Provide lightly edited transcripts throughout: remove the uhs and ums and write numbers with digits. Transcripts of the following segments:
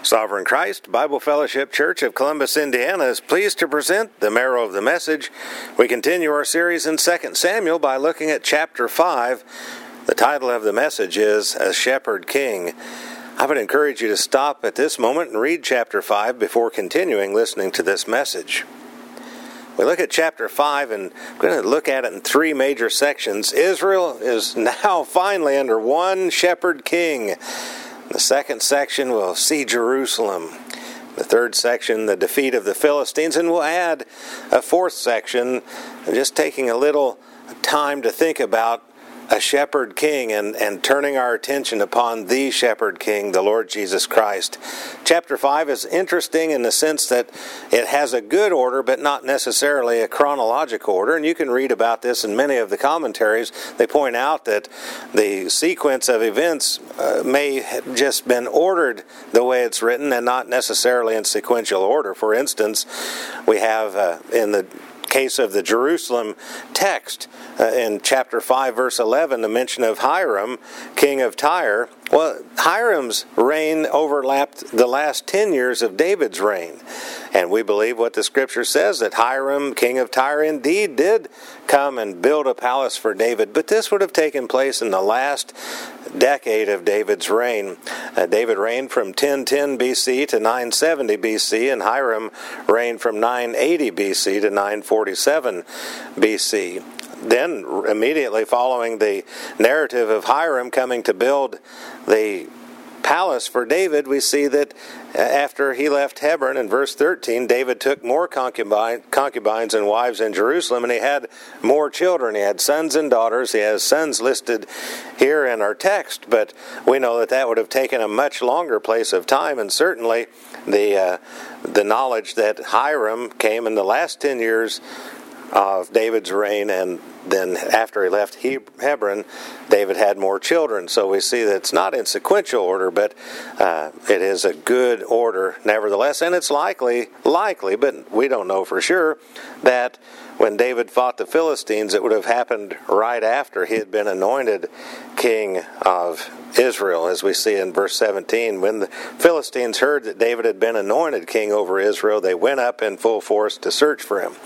Sovereign Christ Bible Fellowship Church of Columbus, Indiana is pleased to present the marrow of the message. We continue our series in 2 Samuel by looking at chapter 5. The title of the message is A Shepherd King. I would encourage you to stop at this moment and read chapter 5 before continuing listening to this message. We look at chapter 5 and we're going to look at it in three major sections. Israel is now finally under one shepherd king. The second section will see Jerusalem. The third section, the defeat of the Philistines. And we'll add a fourth section, just taking a little time to think about a shepherd king and turning our attention upon the shepherd king, the Lord Jesus Christ. Chapter 5 is interesting in the sense that it has a good order, but not necessarily a chronological order. And you can read about this in many of the commentaries. They point out that the sequence of events may have just been ordered the way it's written and not necessarily in sequential order. For instance, we have in the case of the Jerusalem text in chapter 5 verse 11 the mention of Hiram, king of Tyre. Well, Hiram's reign overlapped the last 10 years of David's reign, and we believe what the scripture says, that Hiram, king of Tyre, indeed did come and build a palace for David, but this would have taken place in the last decade of David's reign. David reigned from 1010 BC to 970 BC, and Hiram reigned from 980 BC to 947 BC. Then, immediately following the narrative of Hiram coming to build the palace for David, we see that after he left Hebron, in verse 13, David took more concubines and wives in Jerusalem, and he had more children. He had sons and daughters. He has sons listed here in our text, but we know that that would have taken a much longer place of time, and certainly the knowledge that Hiram came in the last 10 years of David's reign, and then after he left Hebron, David had more children. So we see that it's not in sequential order, but it is a good order nevertheless. And it's likely, but we don't know for sure, that when David fought the Philistines, it would have happened right after he had been anointed king of Israel, as we see in verse 17. When the Philistines heard that David had been anointed king over Israel, they went up in full force to search for him.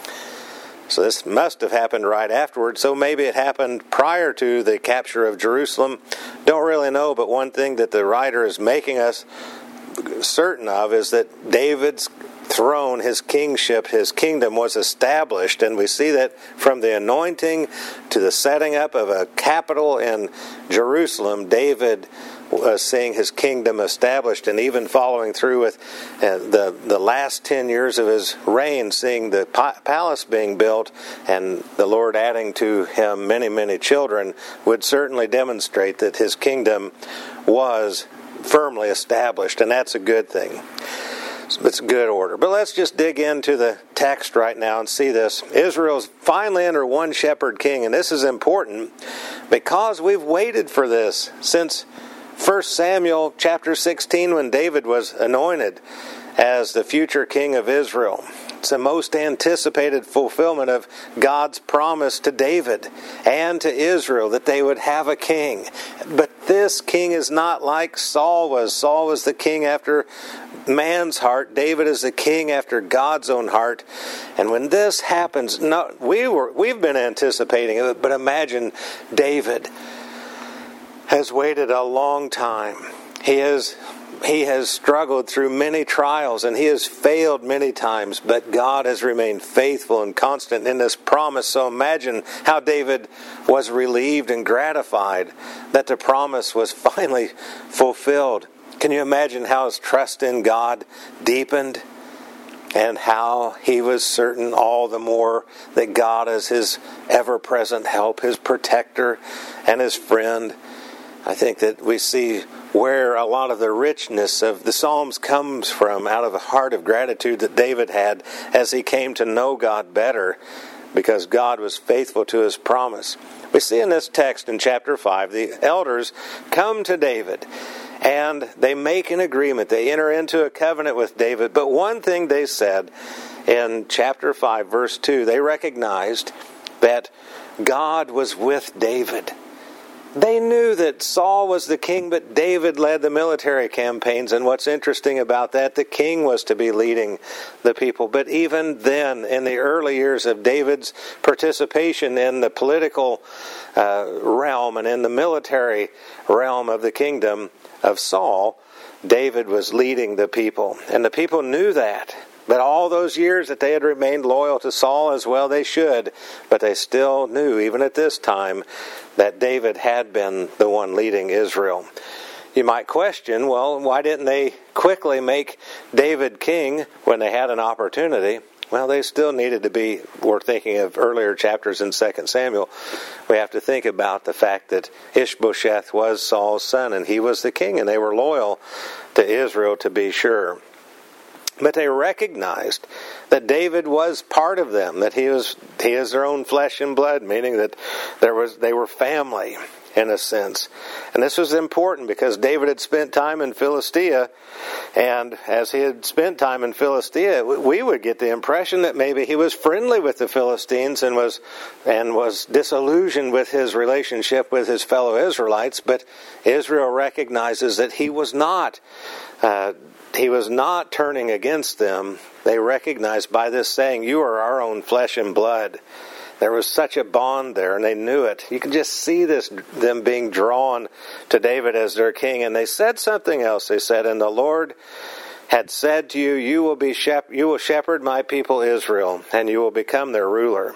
So this must have happened right afterwards. So maybe it happened prior to the capture of Jerusalem. Don't really know, but one thing that the writer is making us certain of is that David's throne, his kingship, his kingdom was established. And we see that from the anointing to the setting up of a capital in Jerusalem, David seeing his kingdom established, and even following through with the last 10 years of his reign, seeing the palace being built and the Lord adding to him many, many children, would certainly demonstrate that his kingdom was firmly established, and that's a good thing. It's a good order. But let's just dig into the text right now and see this. Israel's finally under one shepherd king, and this is important because we've waited for this since 1 Samuel chapter 16, when David was anointed as the future king of Israel. It's the most anticipated fulfillment of God's promise to David and to Israel that they would have a king. But this king is not like Saul was. Saul was the king after man's heart. David is the king after God's own heart. And when this happens, we've been anticipating it, but imagine David has waited a long time. He has struggled through many trials, and he has failed many times, but God has remained faithful and constant in this promise. So imagine how David was relieved and gratified that the promise was finally fulfilled. Can you imagine how his trust in God deepened, and how he was certain all the more that God is his ever-present help, his protector, and his friend? I think that we see where a lot of the richness of the Psalms comes from, out of a heart of gratitude that David had as he came to know God better, because God was faithful to his promise. We see in this text in chapter 5, the elders come to David and they make an agreement. They enter into a covenant with David. But one thing they said in chapter 5, verse 2, they recognized that God was with David. They knew that Saul was the king, but David led the military campaigns. And what's interesting about that, the king was to be leading the people. But even then, in the early years of David's participation in the political realm and in the military realm of the kingdom of Saul, David was leading the people. And the people knew that. But all those years that they had remained loyal to Saul, as well they should, but they still knew, even at this time, that David had been the one leading Israel. You might question, well, why didn't they quickly make David king when they had an opportunity? Well, they still needed to be, we're thinking of earlier chapters in 2 Samuel, we have to think about the fact that Ishbosheth was Saul's son, and he was the king, and they were loyal to Israel, to be sure. But they recognized that David was part of them, that he is their own flesh and blood, meaning that they were family in a sense. And this was important because David had spent time in Philistia, and as he had spent time in Philistia, we would get the impression that maybe he was friendly with the Philistines and was disillusioned with his relationship with his fellow Israelites. But Israel recognizes that he was not. He was not turning against them. They recognized by this saying, "You are our own flesh and blood." There was such a bond there, and they knew it. You can just see them being drawn to David as their king. And they said something else. They said, "And the Lord had said to you, you will shepherd my people Israel, and you will become their ruler."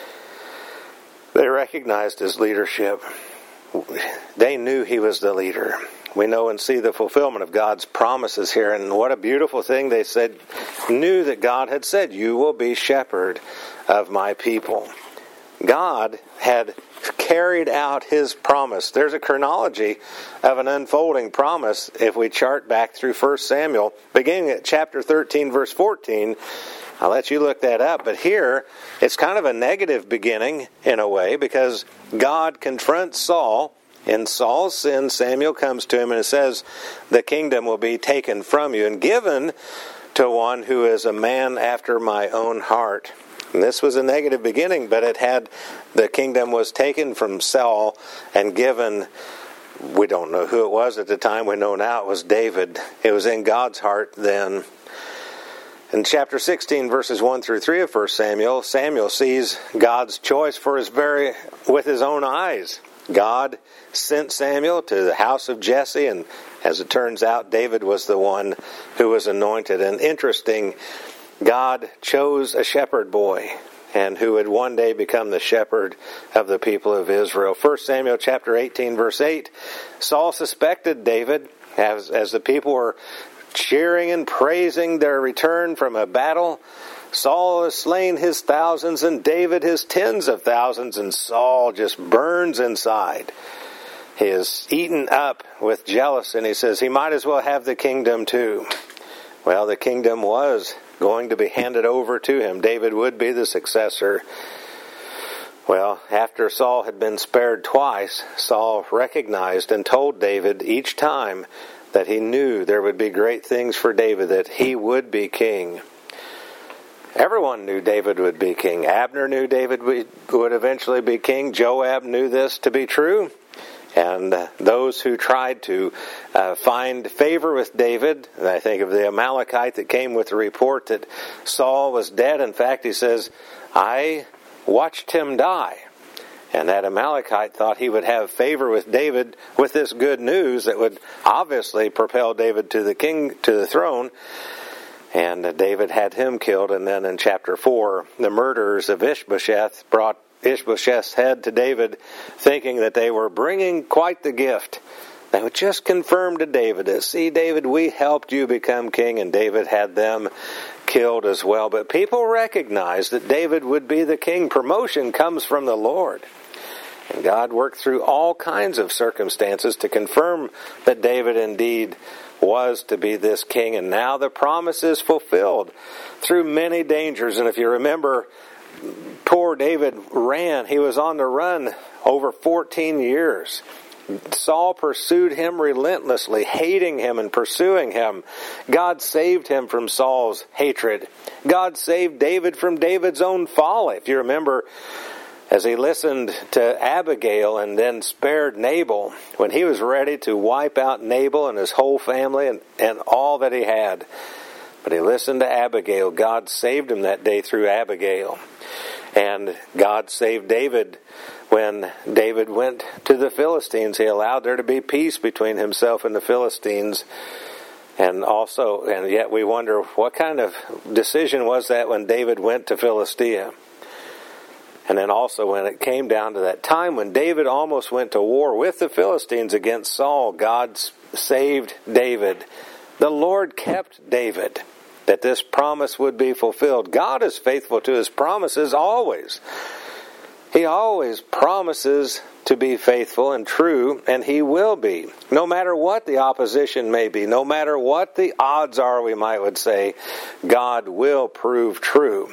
They recognized his leadership. They knew he was the leader. We know and see the fulfillment of God's promises here. And what a beautiful thing. They knew that God had said, "You will be shepherd of my people." God had carried out his promise. There's a chronology of an unfolding promise if we chart back through 1 Samuel, beginning at chapter 13, verse 14. I'll let you look that up. But here, it's kind of a negative beginning in a way, because God confronts Saul. In Saul's sin, Samuel comes to him and it says, "The kingdom will be taken from you and given to one who is a man after my own heart." And this was a negative beginning, but the kingdom was taken from Saul and given, we don't know who it was at the time, we know now it was David. It was in God's heart then. In chapter 16, verses 1 through 3 of 1 Samuel, Samuel sees God's choice with his own eyes. God sent Samuel to the house of Jesse, and as it turns out, David was the one who was anointed. And interesting, God chose a shepherd boy, and who would one day become the shepherd of the people of Israel. 1 Samuel chapter 18, verse 8, Saul suspected David as the people were cheering and praising their return from a battle. Saul has slain his thousands and David his tens of thousands, and Saul just burns inside. He is eaten up with jealousy, and he says he might as well have the kingdom too. Well, the kingdom was going to be handed over to him. David would be the successor. Well, after Saul had been spared twice, Saul recognized and told David each time that he knew there would be great things for David, that he would be king. Everyone knew David would be king. Abner knew David would eventually be king. Joab knew this to be true. And those who tried to find favor with David, and I think of the Amalekite that came with the report that Saul was dead. In fact, he says, "I watched him die." And that Amalekite thought he would have favor with David with this good news that would obviously propel David to the throne. And David had him killed. And then in chapter 4, the murderers of Ishbosheth brought Ishbosheth's head to David, thinking that they were bringing quite the gift. They would just confirm to David that, "See, David, we helped you become king," and David had them killed as well. But people recognized that David would be the king. Promotion comes from the Lord. And God worked through all kinds of circumstances to confirm that David indeed was to be this king. And now the promise is fulfilled through many dangers. And if you remember, poor David ran. He was on the run over 14 years. Saul pursued him relentlessly, hating him and pursuing him. God saved him from Saul's hatred. God saved David from David's own folly. If you remember, as he listened to Abigail and then spared Nabal when he was ready to wipe out Nabal and his whole family and all that he had. But he listened to Abigail. God saved him that day through Abigail. And God saved David when David went to the Philistines. He allowed there to be peace between himself and the Philistines. And yet we wonder, what kind of decision was that when David went to Philistia? And then also when it came down to that time when David almost went to war with the Philistines against Saul, God saved David. The Lord kept David, that this promise would be fulfilled. God is faithful to His promises always. He always promises to be faithful and true, and He will be. No matter what the opposition may be, no matter what the odds are, we would say, God will prove true.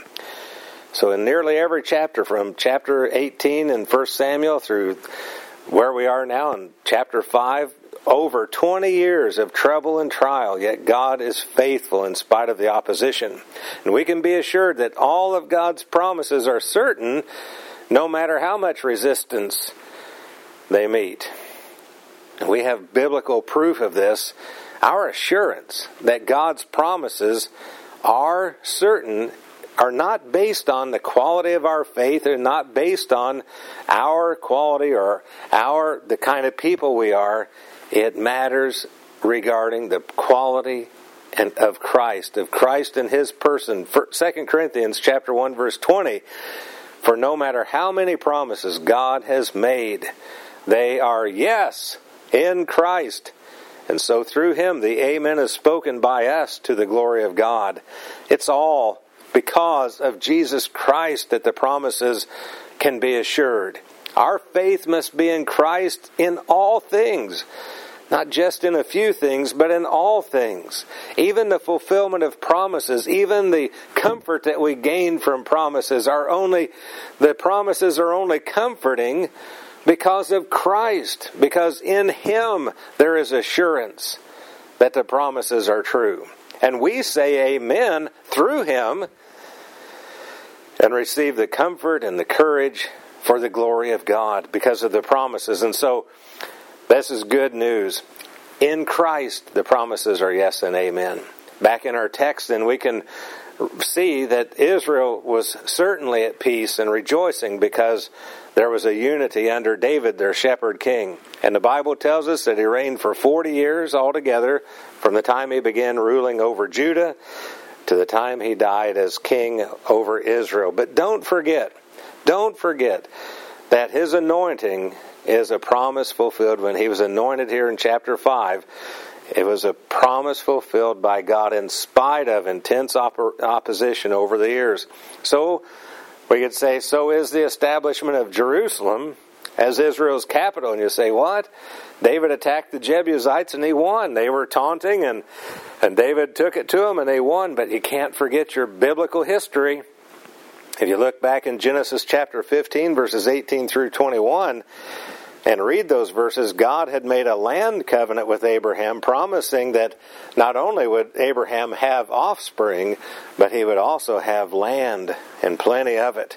So in nearly every chapter, from chapter 18 in 1 Samuel through where we are now in chapter 5, over 20 years of trouble and trial, yet God is faithful in spite of the opposition. And we can be assured that all of God's promises are certain, no matter how much resistance they meet. And we have biblical proof of this. Our assurance that God's promises are certain are not based on the quality of our faith. They're not based on our quality or the kind of people we are. It matters regarding the quality of Christ in His person. 2 Corinthians chapter 1 verse 20, for no matter how many promises God has made, they are yes in Christ. And so through Him the amen is spoken by us to the glory of God. It's all because of Jesus Christ that the promises can be assured. Our faith must be in Christ in all things. Not just in a few things, but in all things. Even the fulfillment of promises, even the comfort that we gain from promises the promises are only comforting because of Christ. Because in Him there is assurance that the promises are true. And we say amen through Him and receive the comfort and the courage for the glory of God because of the promises. And so, this is good news. In Christ, the promises are yes and amen. Back in our text, then, we can see that Israel was certainly at peace and rejoicing because there was a unity under David, their shepherd king. And the Bible tells us that he reigned for 40 years altogether, from the time he began ruling over Judah to the time he died as king over Israel. But don't forget that his anointing is a promise fulfilled. When he was anointed here in chapter 5, it was a promise fulfilled by God in spite of intense opposition over the years. So we could say, so is the establishment of Jerusalem as Israel's capital. And you say, what? David attacked the Jebusites and he won. They were taunting and David took it to them and they won. But you can't forget your biblical history. If you look back in Genesis chapter 15, verses 18 through 21, and read those verses, God had made a land covenant with Abraham, promising that not only would Abraham have offspring, but he would also have land, and plenty of it.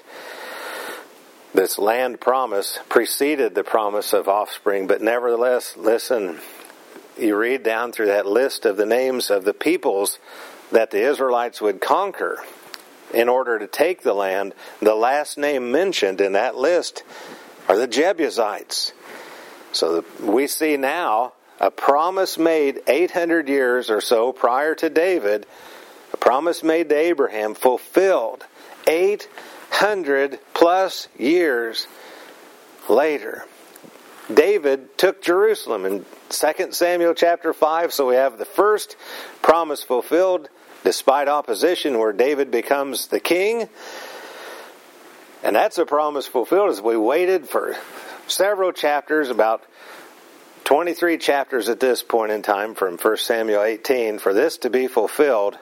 This land promise preceded the promise of offspring, but nevertheless, listen, you read down through that list of the names of the peoples that the Israelites would conquer in order to take the land. The last name mentioned in that list are the Jebusites. So we see now a promise made 800 years or so prior to David, a promise made to Abraham, fulfilled 800 plus years later. David took Jerusalem in 2 Samuel chapter 5, so we have the first promise fulfilled despite opposition, where David becomes the king. And that's a promise fulfilled as we waited for several chapters, about 23 chapters at this point in time from 1 Samuel 18, for this to be fulfilled.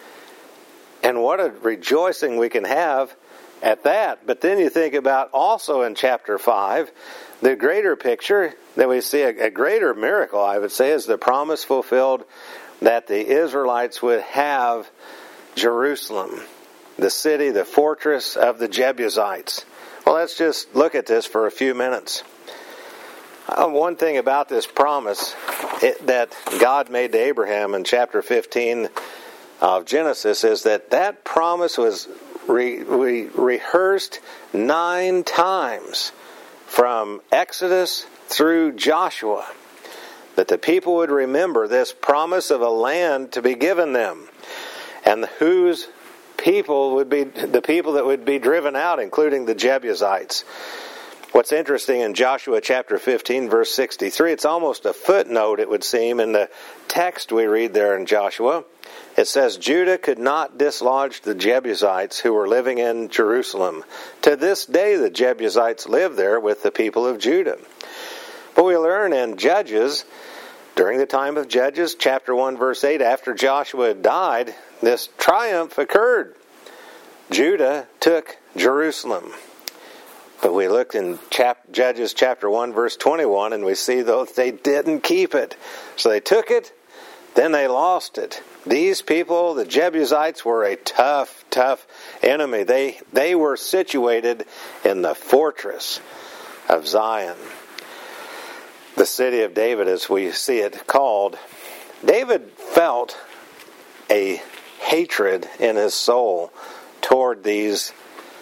And what a rejoicing we can have at that. But then you think about also in chapter 5, the greater picture that we see, a greater miracle, I would say, is the promise fulfilled that the Israelites would have Jerusalem, the city, the fortress of the Jebusites, Well, let's just look at this for a few minutes. One thing about this promise that God made to Abraham in chapter 15 of Genesis is that promise was rehearsed 9 times from Exodus through Joshua, that the people would remember this promise of a land to be given them, and whose people would be the people that would be driven out, including the Jebusites. What's interesting in Joshua chapter 15, verse 63, it's almost a footnote, it would seem, in the text we read there in Joshua. It says, Judah could not dislodge the Jebusites who were living in Jerusalem. To this day the Jebusites live there with the people of Judah. But we learn in Judges, during the time of Judges, chapter 1, verse 8, after Joshua had died, this triumph occurred. Judah took Jerusalem. But we look in Judges chapter 1, verse 21, and we see though they didn't keep it. So they took it, then they lost it. These people, the Jebusites, were a tough enemy. They were situated in the fortress of Zion, the city of David as we see it called. David felt a hatred in his soul toward these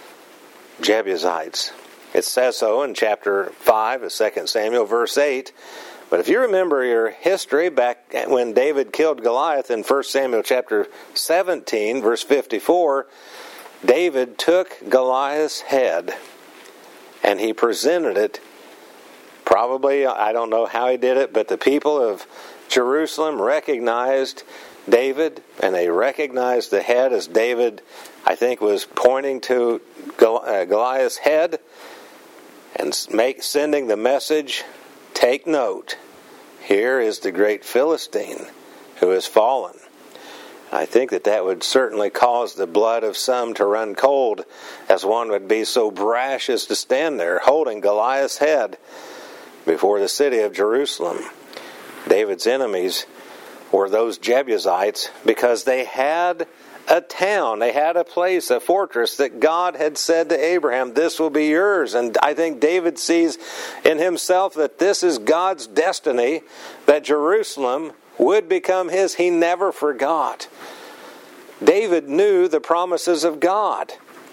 Jebusites. It says so in chapter 5 of 2 Samuel, verse 8. But if you remember your history back when David killed Goliath in 1 Samuel chapter 17, verse 54, David took Goliath's head and he presented it. Probably, I don't know how he did it, but the people of Jerusalem recognized David, and they recognized the head as David, I think, was pointing to Goliath's head and sending the message, take note, here is the great Philistine who has fallen. I think that would certainly cause the blood of some to run cold, as one would be so brash as to stand there holding Goliath's head before the city of Jerusalem. David's enemies were those Jebusites because they had a town, they had a place, a fortress that God had said to Abraham, this will be yours. And I think David sees in himself that this is God's destiny, that Jerusalem would become his. He never forgot. David knew the promises of God.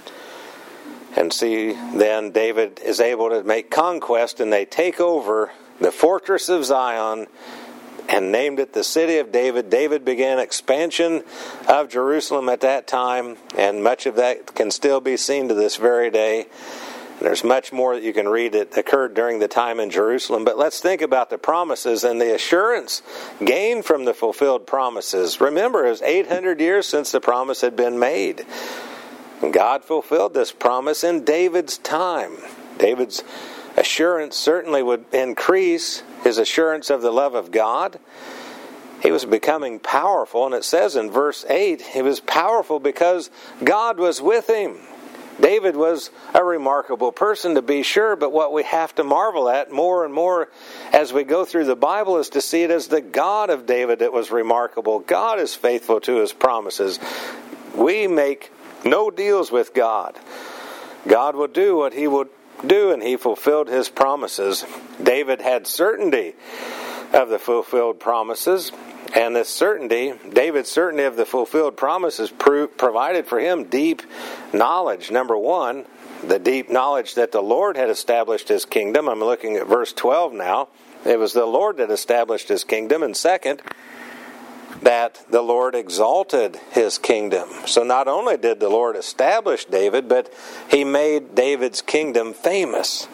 And see, then David is able to make conquest, and they take over the fortress of Zion and named it the city of David. David began expansion of Jerusalem at that time, and much of that can still be seen to this very day. And there's much more that you can read that occurred during the time in Jerusalem. But let's think about the promises and the assurance gained from the fulfilled promises. Remember, it was 800 years since the promise had been made. And God fulfilled this promise in David's time. David's assurance certainly would increase his assurance of the love of God. He was becoming powerful, and it says in verse 8, he was powerful because God was with him. David was a remarkable person, to be sure, but what we have to marvel at more and more as we go through the Bible is to see it as the God of David that was remarkable. God is faithful to his promises. We make no deals with God. God will do what he will do, and he fulfilled his promises. David had certainty of the fulfilled promises, and this certainty, David's certainty of the fulfilled promises provided for him deep knowledge. Number one, the deep knowledge that the Lord had established his kingdom. I'm looking at verse 12 now. It was the Lord that established his kingdom. And second, that the Lord exalted his kingdom. So not only did the Lord establish David, but he made David's kingdom famous.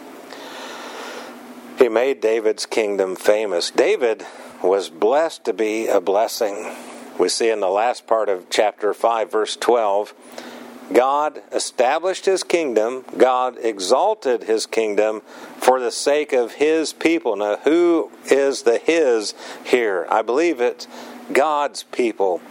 He made David's kingdom famous. David was blessed to be a blessing. We see in the last part of chapter 5, verse 12, God established his kingdom, God exalted his kingdom for the sake of his people. Now, who is the his here? I believe it's God's people.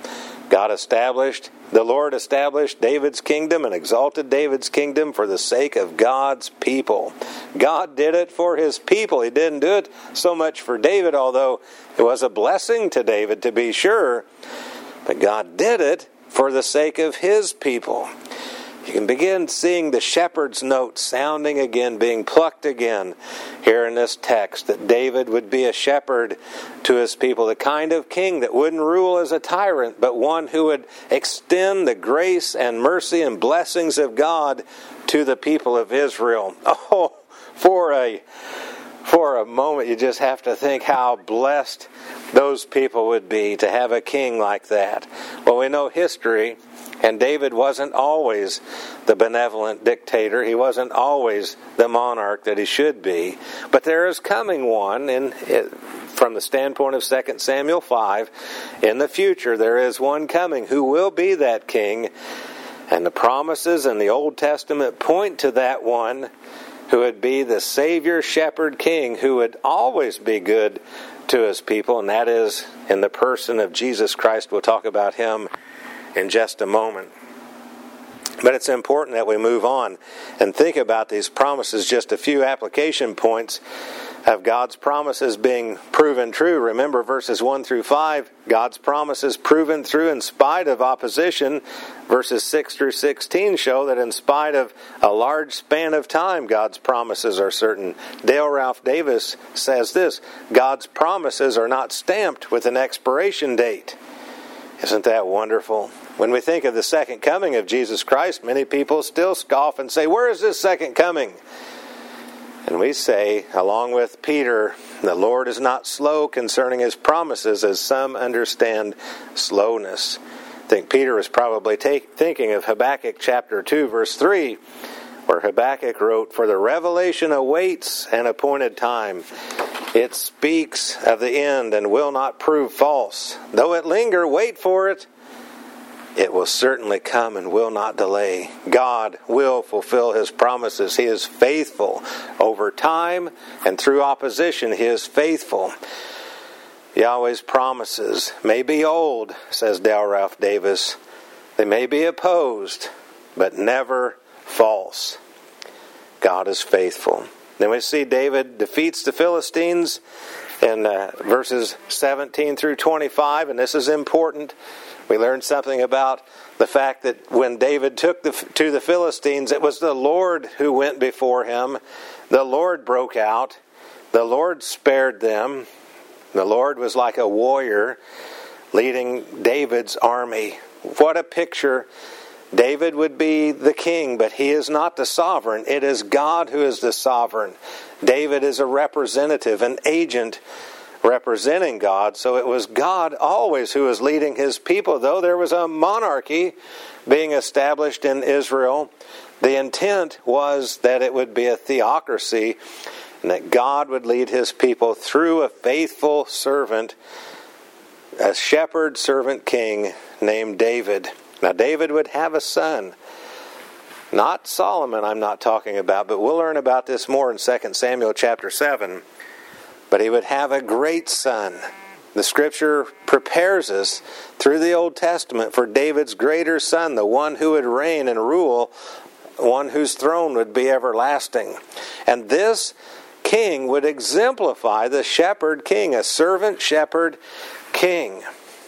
The Lord established David's kingdom and exalted David's kingdom for the sake of God's people. God did it for his people. He didn't do it so much for David, although it was a blessing to David, to be sure. But God did it for the sake of his people. You can begin seeing the shepherd's note sounding again, being plucked again here in this text, that David would be a shepherd to his people, the kind of king that wouldn't rule as a tyrant, but one who would extend the grace and mercy and blessings of God to the people of Israel. Oh, for a moment you just have to think how blessed those people would be to have a king like that. Well, we know history, and David wasn't always the benevolent dictator. He wasn't always the monarch that he should be. But there is coming one, from the standpoint of 2 Samuel 5, in the future there is one coming who will be that king. And the promises in the Old Testament point to that one who would be the Savior, Shepherd, King, who would always be good to his people, and that is in the person of Jesus Christ. We'll talk about him in just a moment. But it's important that we move on and think about these promises, just a few application points of God's promises being proven true. Remember verses 1 through 5, God's promises proven through in spite of opposition. Verses 6 through 16 show that in spite of a large span of time, God's promises are certain. Dale Ralph Davis says this: God's promises are not stamped with an expiration date. Isn't that wonderful? When we think of the second coming of Jesus Christ, many people still scoff and say, "Where is this second coming?" And we say, along with Peter, the Lord is not slow concerning his promises, as some understand slowness. I think Peter was probably thinking of Habakkuk chapter 2, verse 3, where Habakkuk wrote, "For the revelation awaits an appointed time. It speaks of the end and will not prove false. Though it linger, wait for it. It will certainly come and will not delay." God will fulfill his promises. He is faithful over time, and through opposition he is faithful. Yahweh's promises may be old, says Dale Ralph Davis. They may be opposed, but never false. God is faithful. Then we see David defeats the Philistines in verses 17 through 25, and this is important. We learned something about the fact that when David took to the Philistines, it was the Lord who went before him. The Lord broke out. The Lord spared them. The Lord was like a warrior leading David's army. What a picture. David would be the king, but he is not the sovereign. It is God who is the sovereign. David is a representative, an agent representing God. So it was God always who was leading his people. Though there was a monarchy being established in Israel, the intent was that it would be a theocracy and that God would lead his people through a faithful servant, a shepherd servant king named David. Now David would have a son. Not Solomon I'm not talking about, but we'll learn about this more in 2 Samuel chapter 7. But he would have a great son. The Scripture prepares us through the Old Testament for David's greater son, the one who would reign and rule, one whose throne would be everlasting. And this king would exemplify the shepherd king, a servant shepherd king.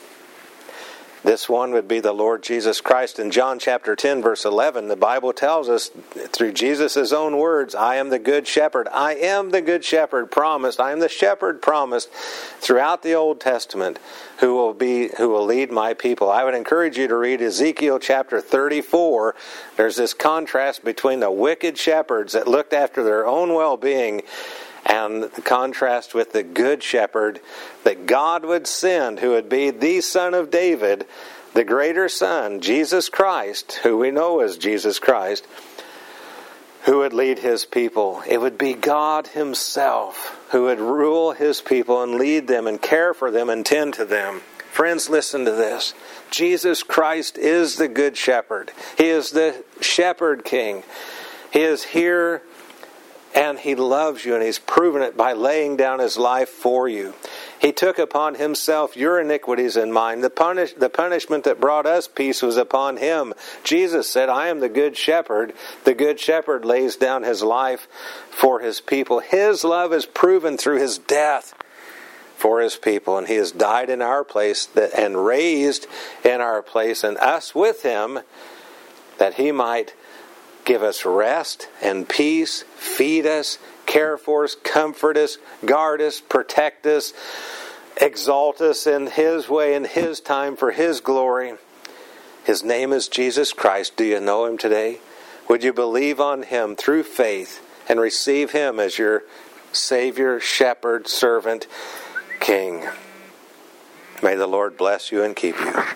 This one would be the Lord Jesus Christ. In John chapter 10, verse 11, the Bible tells us through Jesus' own words, "I am the good shepherd." I am the good shepherd promised. I am the shepherd promised throughout the Old Testament who will lead my people. I would encourage you to read Ezekiel chapter 34. There's this contrast between the wicked shepherds that looked after their own well-being and the contrast with the good shepherd that God would send, who would be the Son of David, the greater Son, Jesus Christ, who we know as Jesus Christ, who would lead his people. It would be God himself who would rule his people and lead them and care for them and tend to them. Friends, listen to this. Jesus Christ is the good shepherd. He is the shepherd king. He is here and he loves you, and he's proven it by laying down his life for you. He took upon himself your iniquities and mine. The punishment that brought us peace was upon him. Jesus said, "I am the good shepherd." The good shepherd lays down his life for his people. His love is proven through his death for his people, and he has died in our place and raised in our place, and us with him, that he might give us rest and peace, feed us, care for us, comfort us, guard us, protect us, exalt us in His way, in His time, for His glory. His name is Jesus Christ. Do you know Him today? Would you believe on Him through faith and receive Him as your Savior, Shepherd, Servant, King? May the Lord bless you and keep you.